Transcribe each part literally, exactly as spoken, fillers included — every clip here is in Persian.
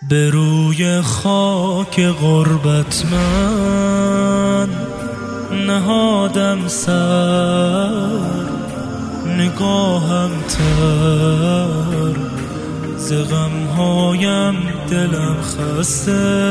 به روی خاک غربت من نهادم سر، نگاهم تر ز غمهایم دلم خسته،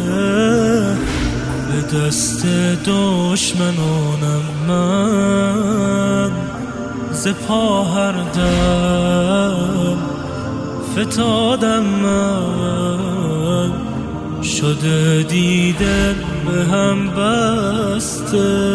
به دست دشمنانم من ز پا هر دم فتادم من، شده دیده به هم بسته.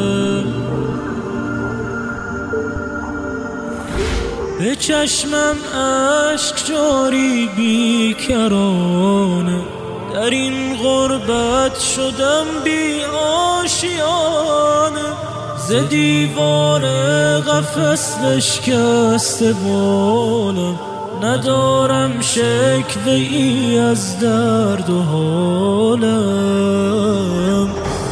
به چشمم اشک جاری بیکرانه، در این غربت شدم بی آشیانه، ز دیوار قفس بشکسته بالم، ندارم شکوه ای از درد و حالم.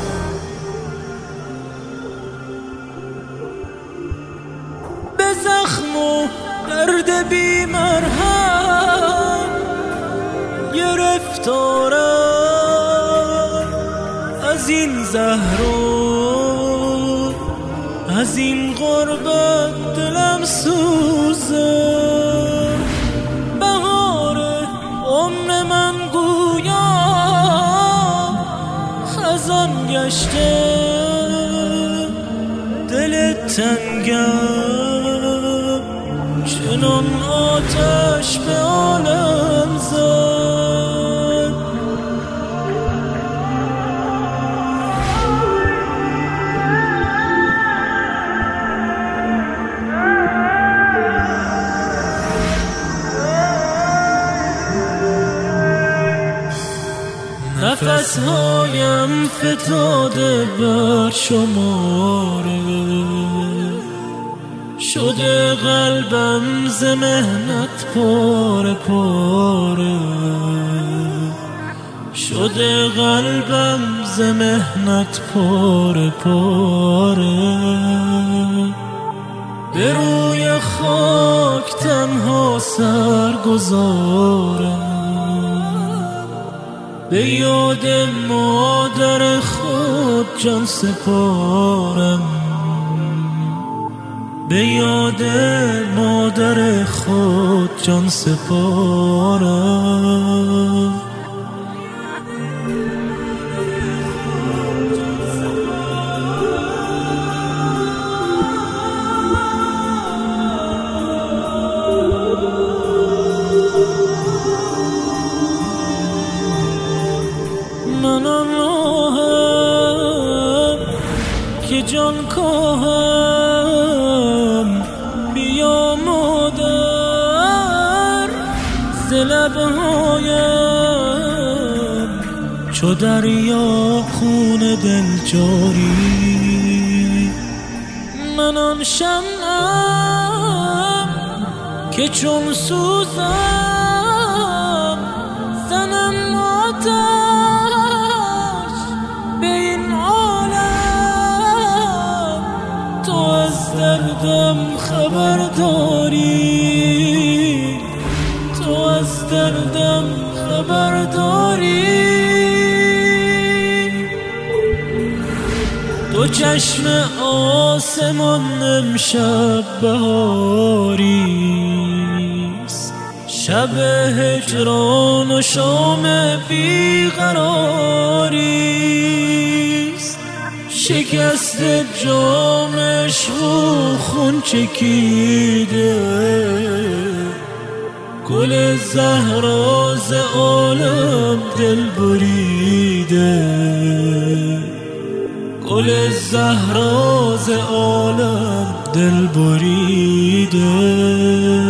به زخم و درد بی مرهم گرفتارم، از این زهر و از این غربت دلم سوزه. بهار عمر من گویا خزان گشته، دل تنگم چنان آتش به عالم زد. نفسهایم فتاده بر شماره، شده قلبم ز مهنت پاره پاره، شده قلبم ز مهنت پاره پاره. به روی خاک تنها سر گذارم، به یاد مادر خود جان سپارم، به یاد مادر خود جان سپارم. من آن راهم که جان کاهم، بیا مادر ز لبهایم، چو دریا خون دل جاری. من آن شمعم که چون سوزم زنم آتش به این عالم، تو از دردم خبر داری، تو از دردم خبر داری. دو چشم آسمان امشب بهاریست، شب هجران و شام بیقراریست، شکست جامش و خون چکیده، گل زهرا ز عالم دل بریده، گل زهرا ز عالم دل بریده.